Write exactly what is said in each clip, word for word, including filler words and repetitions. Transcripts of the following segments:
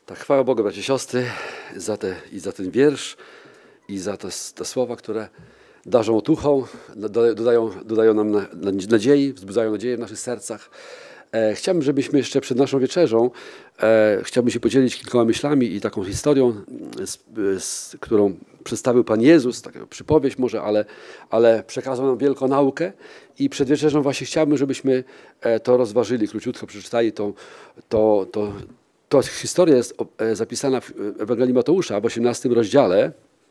Tak, chwała Bogu, bracia i siostry, za te, i za ten wiersz, i za te, te słowa, które darzą otuchą, dodają, dodają nam na, na, nadziei, wzbudzają nadzieję w naszych sercach. E, chciałbym, żebyśmy jeszcze przed naszą wieczerzą, e, chciałbym się podzielić kilkoma myślami i taką historią, z, z, którą przedstawił Pan Jezus, taką przypowieść może, ale, ale przekazał nam wielką naukę i przed wieczerzą właśnie chciałbym, żebyśmy to rozważyli, króciutko przeczytali to, to, to To historia jest zapisana w Ewangelii Mateusza w osiemnastym rozdziale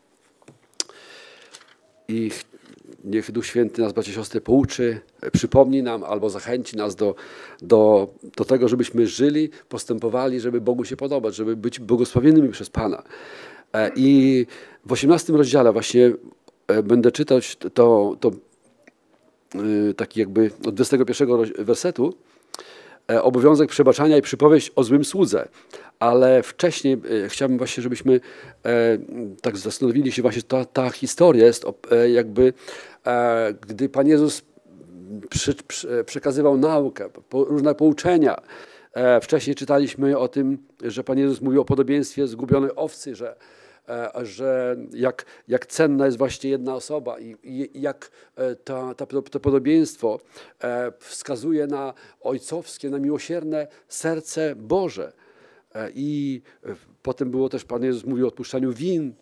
i niech Duch Święty nas, bracia i siostry, pouczy, przypomni nam albo zachęci nas do, do, do tego, żebyśmy żyli, postępowali, żeby Bogu się podobać, żeby być błogosławionymi przez Pana. I w osiemnastym rozdziale właśnie będę czytać to, to taki jakby od dwudziestego pierwszego wersetu, obowiązek przebaczania i przypowieść o złym słudze. Ale wcześniej e, chciałbym właśnie, żebyśmy e, tak zastanowili się właśnie, ta, ta historia jest e, jakby, e, gdy Pan Jezus przy, przy, przekazywał naukę, po, różne pouczenia. E, wcześniej czytaliśmy o tym, że Pan Jezus mówił o podobieństwie zgubionej owcy, że że jak, jak cenna jest właśnie jedna osoba i, i jak ta, ta, to podobieństwo wskazuje na ojcowskie, na miłosierne serce Boże. I potem było też, Pan Jezus mówił o odpuszczaniu win.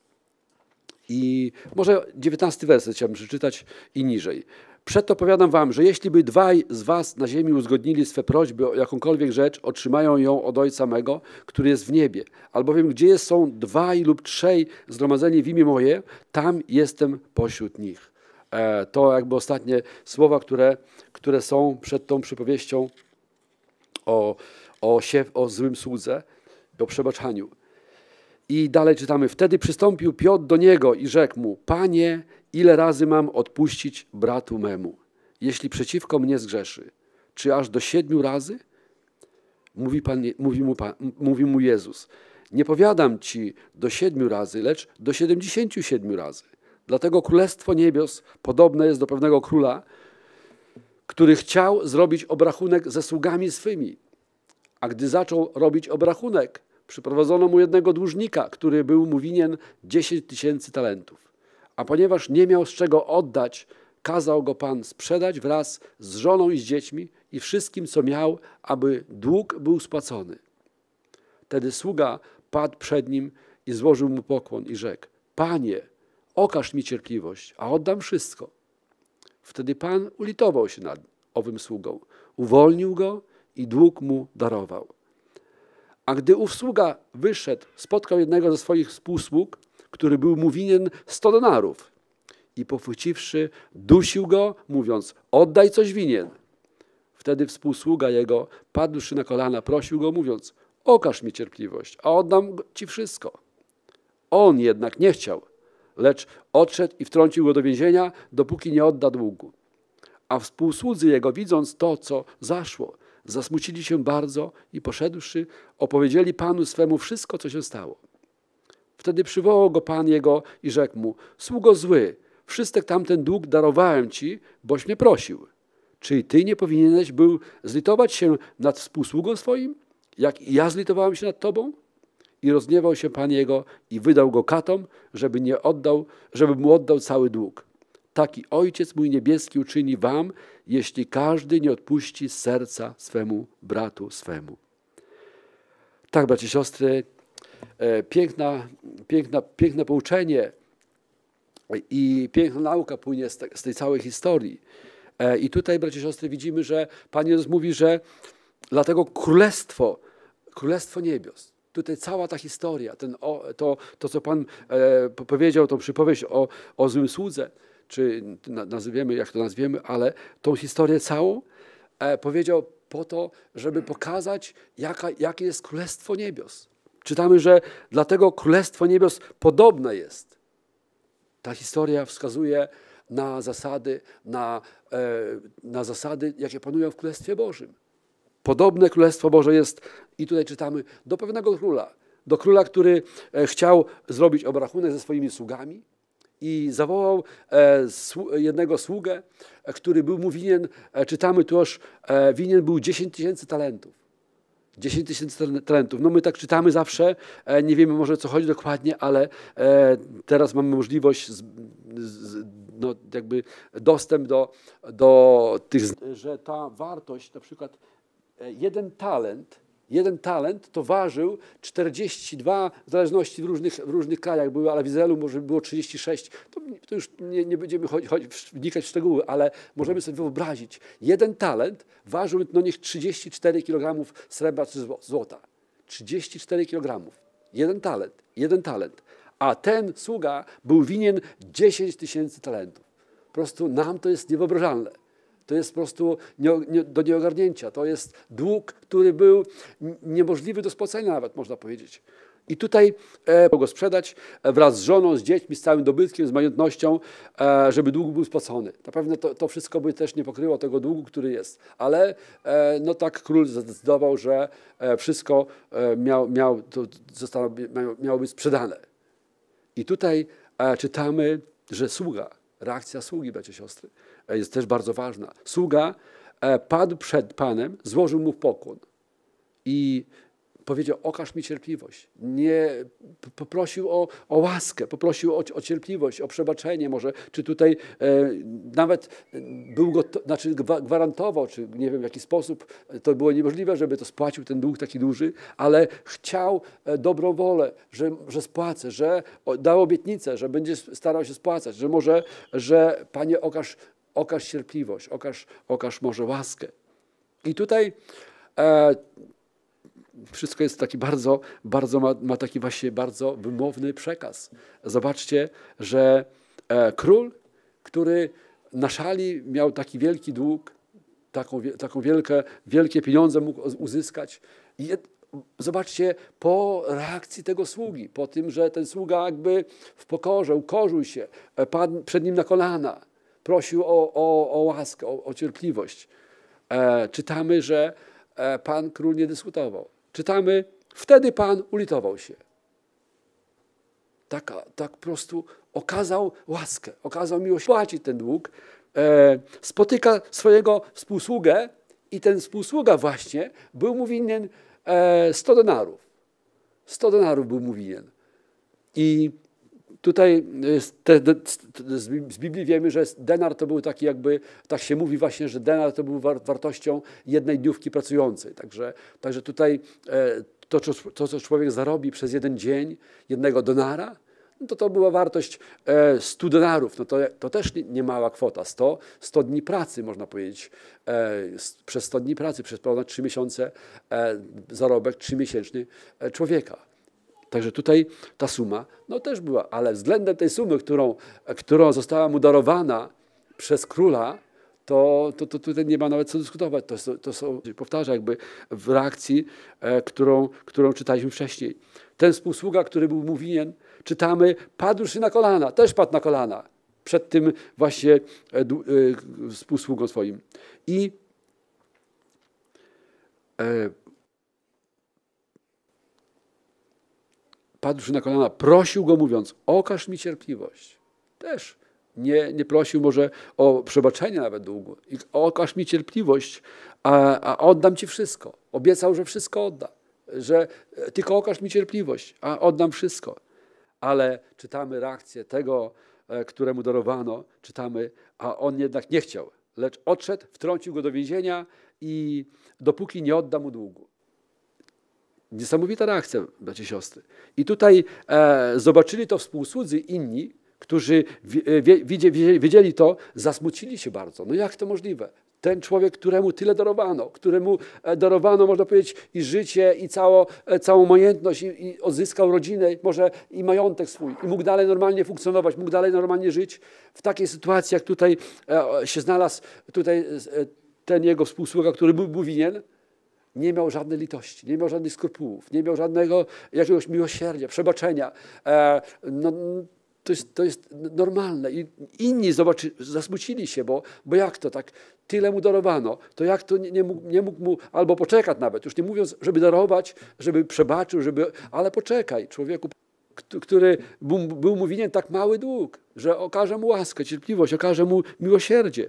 I może dziewiętnasty werset chciałbym przeczytać i niżej. Przeto powiadam wam, że jeśli by dwaj z was na ziemi uzgodnili swe prośby o jakąkolwiek rzecz, otrzymają ją od Ojca mego, który jest w niebie. Albowiem gdzie są dwaj lub trzej zgromadzeni w imię moje, tam jestem pośród nich. E, to jakby ostatnie słowa, które, które są przed tą przypowieścią o, o, siew, o złym słudze, o przebaczaniu. I dalej czytamy, wtedy przystąpił Piotr do niego i rzekł mu, Panie, ile razy mam odpuścić bratu memu, jeśli przeciwko mnie zgrzeszy? Czy aż do siedmiu razy? Mówi, pan, mówi, mu, pan, mówi mu Jezus, nie powiadam ci do siedmiu razy, lecz do siedemdziesięciu siedmiu razy. Dlatego Królestwo Niebios podobne jest do pewnego króla, który chciał zrobić obrachunek ze sługami swymi. A gdy zaczął robić obrachunek, przyprowadzono mu jednego dłużnika, który był mu winien dziesięć tysięcy talentów. A ponieważ nie miał z czego oddać, kazał go Pan sprzedać wraz z żoną i z dziećmi i wszystkim, co miał, aby dług był spłacony. Wtedy sługa padł przed nim i złożył mu pokłon i rzekł, Panie, okaż mi cierpliwość, a oddam wszystko. Wtedy Pan ulitował się nad owym sługą, uwolnił go i dług mu darował. A gdy ów sługa wyszedł, spotkał jednego ze swoich współsług, który był mu winien sto denarów i pochwyciwszy, dusił go, mówiąc, oddaj coś winien. Wtedy współsługa jego, padłszy na kolana, prosił go, mówiąc, okaż mi cierpliwość, a oddam ci wszystko. On jednak nie chciał, lecz odszedł i wtrącił go do więzienia, dopóki nie odda długu. A współsłudzy jego, widząc to, co zaszło, zasmucili się bardzo i poszedłszy, opowiedzieli Panu swemu wszystko, co się stało. Wtedy przywołał go Pan jego i rzekł mu, sługo zły, wszystek tamten dług darowałem ci, boś mnie prosił. Czy i ty nie powinieneś był zlitować się nad współsługą swoim, jak i ja zlitowałem się nad tobą? I rozgniewał się Pan jego i wydał go katom, żeby, nie oddał, żeby mu oddał cały dług. Taki Ojciec mój niebieski uczyni wam, jeśli każdy nie odpuści z serca swemu bratu swemu. Tak, bracia i siostry, piękna, piękna, piękne pouczenie i piękna nauka płynie z, te, z tej całej historii. I tutaj, bracia i siostry, widzimy, że Pan Jezus mówi, że dlatego królestwo, królestwo niebios, tutaj cała ta historia, ten, o, to, to, co Pan e, powiedział, tą przypowieść o, o złym słudze, czy nazwiemy, jak to nazwiemy, ale tą historię całą e, powiedział po to, żeby pokazać, jaka, jakie jest Królestwo Niebios. Czytamy, że dlatego Królestwo Niebios podobne jest. Ta historia wskazuje na zasady, na, e, na zasady, jakie panują w Królestwie Bożym. Podobne Królestwo Boże jest, i tutaj czytamy, do pewnego króla. Do króla, który e, chciał zrobić obrachunek ze swoimi sługami, i zawołał e, jednego sługę, e, który był mu winien, e, czytamy tu już, e, winien był dziesięć tysięcy talentów. dziesięć tysięcy talentów. No my tak czytamy zawsze, e, nie wiemy może o co chodzi dokładnie, ale e, teraz mamy możliwość, z, z, no jakby dostęp do, do tych, że ta wartość, na przykład e, jeden talent, Jeden talent to ważył czterdzieści dwa, w zależności w różnych, w różnych krajach były, ale w Izraelu może było trzydzieści sześć. To, to już nie, nie będziemy chodzi, chodzi, wnikać w szczegóły, ale możemy sobie wyobrazić. Jeden talent ważył, no niech trzydzieści cztery kilogramy srebra czy złota. trzydzieści cztery kilogramy. Jeden talent, jeden talent. A ten sługa był winien dziesięć tysięcy talentów. Po prostu nam to jest niewyobrażalne. To jest po prostu nie, nie, do nieogarnięcia. To jest dług, który był niemożliwy do spłacenia nawet, można powiedzieć. I tutaj e, go sprzedać wraz z żoną, z dziećmi, z całym dobytkiem, z majątnością, e, żeby dług był spłacony. Na pewno to, to wszystko by też nie pokryło tego długu, który jest. Ale e, no tak król zdecydował, że e, wszystko e, miał, miał, to zostało, miało, miało być sprzedane. I tutaj e, czytamy, że sługa, reakcja sługi, bracia, siostry, jest też bardzo ważna. Sługa padł przed Panem, złożył mu pokłon i powiedział: okaż mi cierpliwość. Nie, poprosił o, o łaskę, poprosił o, o cierpliwość, o przebaczenie może, czy tutaj e, nawet był go, znaczy gwarantował, czy nie wiem w jaki sposób, to było niemożliwe, żeby to spłacił, ten dług taki duży, ale chciał e, dobrą wolę, że, że spłacę, że o, dał obietnicę, że będzie starał się spłacać, że może, że Panie okaż, okaż cierpliwość, okaż, okaż może łaskę. I tutaj e, wszystko jest taki bardzo, bardzo ma, ma taki właśnie bardzo wymowny przekaz. Zobaczcie, że e, król, który na szali miał taki wielki dług, taką, taką wielkie, wielkie pieniądze mógł uzyskać. I zobaczcie, po reakcji tego sługi, po tym, że ten sługa jakby w pokorze, ukorzył się, padł przed nim na kolana, prosił o, o, o łaskę, o, o cierpliwość. E, czytamy, że e, Pan król nie dyskutował. Czytamy, wtedy Pan ulitował się. Tak, tak po prostu okazał łaskę, okazał miłość, płacić ten dług. E, spotyka swojego współsługę i ten współsługa właśnie był mu winien e, sto denarów. sto denarów był mu winien. I tutaj te, z Biblii wiemy, że denar to był taki jakby, tak się mówi właśnie, że denar to był wartością jednej dniówki pracującej. Także, także tutaj to, to, co człowiek zarobi przez jeden dzień, jednego denara, no to to była wartość stu denarów. No to, to też nie, nie mała kwota. sto, sto dni pracy, można powiedzieć. Przez sto dni pracy, przez ponad trzy miesiące zarobek trzymiesięczny człowieka. Także tutaj ta suma no też była, ale względem tej sumy, którą, którą została mu darowana przez króla, to, to, to tutaj nie ma nawet co dyskutować. To, to, to są, powtarza jakby w reakcji, e, którą, którą czytaliśmy wcześniej. Ten współsługa, który był mu winien, czytamy, padłszy na kolana, też padł na kolana przed tym właśnie e, e, współsługą swoim. I e, padłszy na kolana, prosił go mówiąc: okaż mi cierpliwość. Też nie, nie prosił może o przebaczenie nawet długu. I okaż mi cierpliwość, a, a oddam ci wszystko. Obiecał, że wszystko odda. Że tylko okaż mi cierpliwość, a oddam wszystko. Ale czytamy reakcję tego, któremu darowano, czytamy, a on jednak nie chciał. Lecz odszedł, wtrącił go do więzienia i dopóki nie odda mu długu. Niesamowita reakcja, bracia i siostry. I tutaj e, zobaczyli to współsłudzy inni, którzy wie, wie, wiedzieli to, zasmucili się bardzo. No jak to możliwe? Ten człowiek, któremu tyle darowano, któremu darowano, można powiedzieć, i życie, i cało, całą majątność, i, i odzyskał rodzinę, może i majątek swój, i mógł dalej normalnie funkcjonować, mógł dalej normalnie żyć. W takiej sytuacji, jak tutaj e, się znalazł tutaj e, ten jego współsługa, który był, był winien, nie miał żadnej litości, nie miał żadnych skrupułów, nie miał żadnego jakiegoś miłosierdzia, przebaczenia. E, no, to, jest, to jest normalne. I inni zobaczy, zasmucili się, bo, bo jak to tak tyle mu darowano, to jak to nie, nie, mógł, nie mógł mu albo poczekać nawet, już nie mówiąc, żeby darować, żeby przebaczył, żeby, ale poczekaj, człowieku, który był, był mu winien tak mały dług, że okaże mu łaskę, cierpliwość, okaże mu miłosierdzie.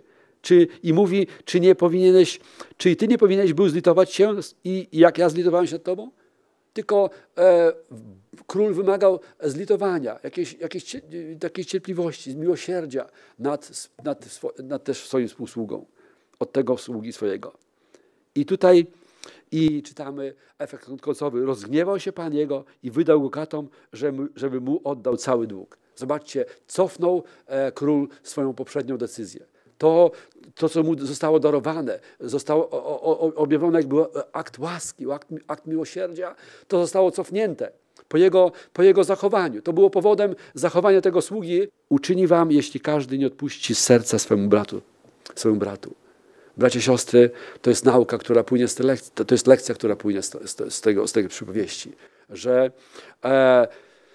Czy, I mówi, czy nie powinieneś, czy ty nie powinieneś był zlitować się i, i jak ja zlitowałem się nad tobą? Tylko e, król wymagał zlitowania, jakiejś, jakiejś, takiej cierpliwości, miłosierdzia nad, nad, nad też swoim współsługą, od tego sługi swojego. I tutaj i czytamy efekt końcowy. Rozgniewał się Pan jego i wydał go katom, żeby, żeby mu oddał cały dług. Zobaczcie, cofnął e, król swoją poprzednią decyzję. To, to, co mu zostało darowane, zostało o, o, objawione jak był akt łaski, akt, akt miłosierdzia, to zostało cofnięte po jego, po jego zachowaniu. To było powodem zachowania tego sługi. Uczyni wam, jeśli każdy nie odpuści z serca swemu bratu, swemu bratu. Bracia, siostry, to jest nauka, która płynie z tej lekcji, to jest lekcja, która płynie z, z, z, tego, z tej przypowieści, że e,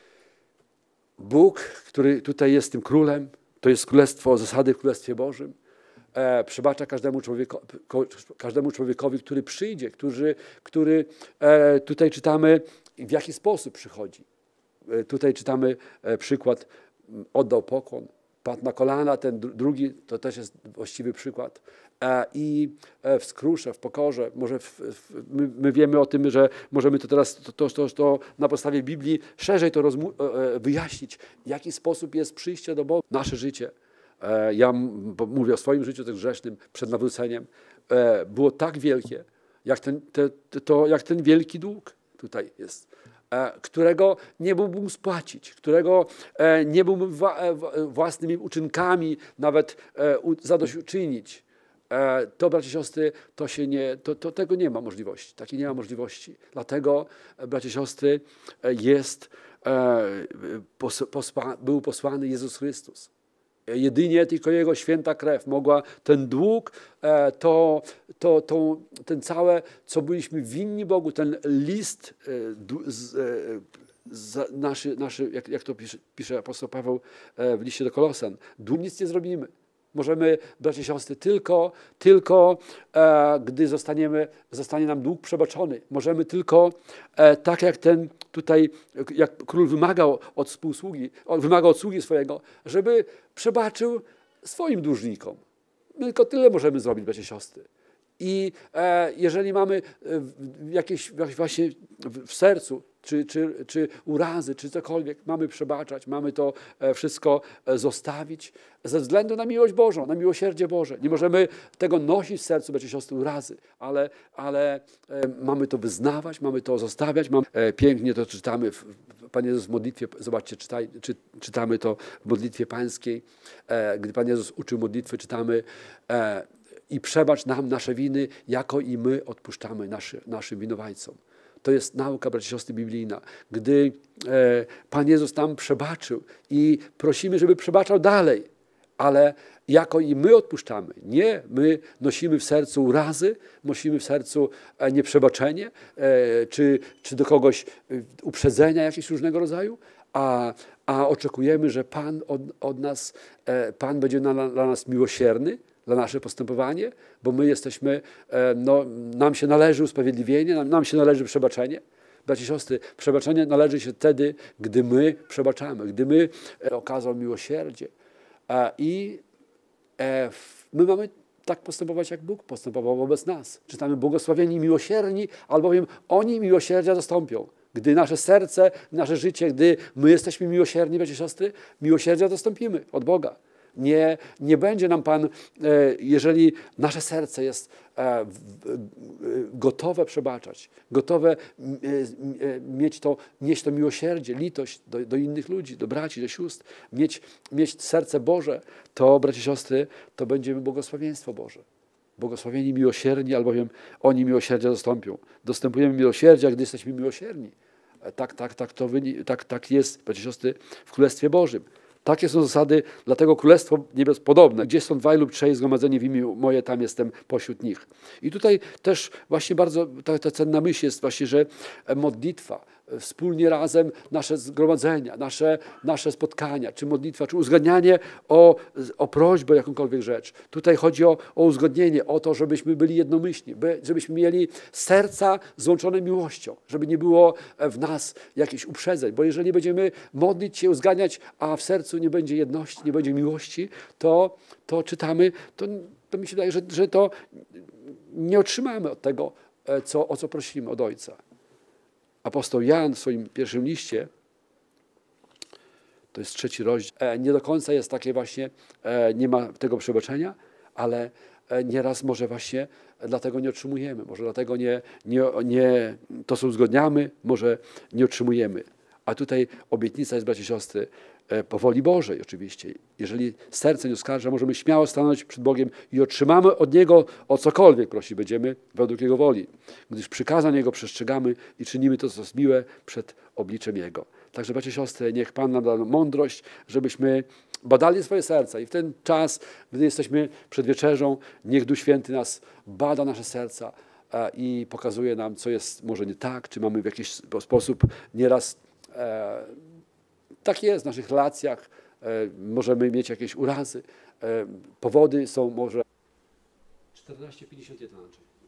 Bóg, który tutaj jest tym królem, to jest królestwo, zasady w Królestwie Bożym, e, przebacza każdemu, człowieko, każdemu człowiekowi, który przyjdzie, który, który e, tutaj czytamy, w jaki sposób przychodzi. E, tutaj czytamy e, przykład, oddał pokłon, padł na kolana, ten drugi, to też jest właściwy przykład. I w skrusze, w pokorze, może w, w, my, my wiemy o tym, że możemy to teraz to, to, to, to na podstawie Biblii szerzej to rozmu- wyjaśnić, w jaki sposób jest przyjście do Boga. Nasze życie, ja mówię o swoim życiu też grzesznym przed nawróceniem, było tak wielkie, jak ten, te, to, jak ten wielki dług tutaj jest, którego nie byłbym spłacić, którego nie byłbym własnymi uczynkami nawet zadośćuczynić. To, bracia i siostry, to się nie, to, to, tego nie ma możliwości. Takiej nie ma możliwości. Dlatego, bracia i siostry, jest, posła, był posłany Jezus Chrystus. Jedynie tylko Jego święta krew mogła ten dług, to, to, to, ten całe, co byliśmy winni Bogu, ten list z, z, naszy, naszy, jak, jak to pisze, pisze apostoł Paweł w liście do Kolosan, dług nic nie zrobimy. Możemy, bracia i siostry, tylko, tylko e, gdy zostaniemy, zostanie nam dług przebaczony. Możemy tylko, e, tak jak ten tutaj, jak król wymagał od współsługi, wymagał od sługi swojego, żeby przebaczył swoim dłużnikom. My tylko tyle możemy zrobić, bracia i siostry. I e, jeżeli mamy jakieś właśnie w sercu, czy, czy, czy urazy, czy cokolwiek, mamy przebaczać, mamy to wszystko zostawić ze względu na miłość Bożą, na miłosierdzie Boże. Nie możemy tego nosić w sercu, bracia i siostry, urazy, ale, ale mamy to wyznawać, mamy to zostawiać. Mamy, pięknie to czytamy, w, Pan Jezus w modlitwie, zobaczcie, czytaj, czy, czytamy to w modlitwie pańskiej. Gdy Pan Jezus uczył modlitwy, czytamy i przebacz nam nasze winy, jako i my odpuszczamy naszy, naszym winowajcom. To jest nauka, bracia i siostry, biblijna. Gdy e, Pan Jezus nam przebaczył i prosimy, żeby przebaczał dalej, ale jako i my odpuszczamy. Nie, my nosimy w sercu urazy, nosimy w sercu e, nieprzebaczenie, e, czy, czy do kogoś e, uprzedzenia jakiegoś różnego rodzaju, a, a oczekujemy, że Pan od, od nas, e, Pan będzie na, dla nas miłosierny, za nasze postępowanie, bo my jesteśmy, no, nam się należy usprawiedliwienie, nam, nam się należy przebaczenie. Bracia i siostry, przebaczenie należy się wtedy, gdy my przebaczamy, gdy my okazał miłosierdzie. I my mamy tak postępować, jak Bóg postępował wobec nas. Czytamy błogosławieni miłosierni, albowiem oni miłosierdzia zastąpią. Gdy nasze serce, nasze życie, gdy my jesteśmy miłosierni, bracia i siostry, miłosierdzia dostąpimy od Boga. Nie, nie będzie nam Pan, jeżeli nasze serce jest gotowe przebaczać, gotowe mieć to, mieć to miłosierdzie, litość do, do innych ludzi, do braci, do sióstr, mieć, mieć serce Boże, to, bracia i siostry, to będziemy błogosławieństwo Boże. Błogosławieni miłosierni, albowiem oni miłosierdzia dostąpią. Dostępujemy miłosierdzia, gdy jesteśmy miłosierni. Tak, tak, tak, to wyni- tak, tak jest, bracia i siostry, w Królestwie Bożym. Takie są zasady, dlatego Królestwo Niebios podobne. Gdzie są dwaj lub trzej zgromadzeni w imię moje, tam jestem pośród nich. I tutaj też właśnie bardzo ta, ta cenna myśl jest właśnie, że modlitwa, wspólnie razem nasze zgromadzenia, nasze, nasze spotkania, czy modlitwa, czy uzgadnianie o, o prośbę, jakąkolwiek rzecz. Tutaj chodzi o, o uzgodnienie, o to, żebyśmy byli jednomyślni, by, żebyśmy mieli serca złączone miłością, żeby nie było w nas jakichś uprzedzeń, bo jeżeli będziemy modlić się, uzgadniać, a w sercu nie będzie jedności, nie będzie miłości, to, to czytamy, to to mi się wydaje, że, że to nie otrzymamy od tego, co, o co prosimy od Ojca. Apostoł Jan w swoim pierwszym liście, to jest trzeci rozdział, nie do końca jest takie właśnie, nie ma tego przebaczenia, ale nieraz może właśnie dlatego nie otrzymujemy, może dlatego nie, nie, nie to, co uzgodniamy, może nie otrzymujemy. A tutaj obietnica jest, bracia i siostry, po woli Bożej oczywiście. Jeżeli serce nie oskarża, możemy śmiało stanąć przed Bogiem i otrzymamy od Niego o cokolwiek prosić będziemy według Jego woli, gdyż przykazań Jego przestrzegamy i czynimy to, co jest miłe przed obliczem Jego. Także, bracia i siostry, niech Pan nam da mądrość, żebyśmy badali swoje serca i w ten czas, gdy jesteśmy przed wieczerzą, niech Duch Święty nas bada nasze serca i pokazuje nam, co jest może nie tak, czy mamy w jakiś sposób nieraz e, tak jest w naszych relacjach, e, możemy mieć jakieś urazy, e, powody są może czternaście pięćdziesiąt jeden.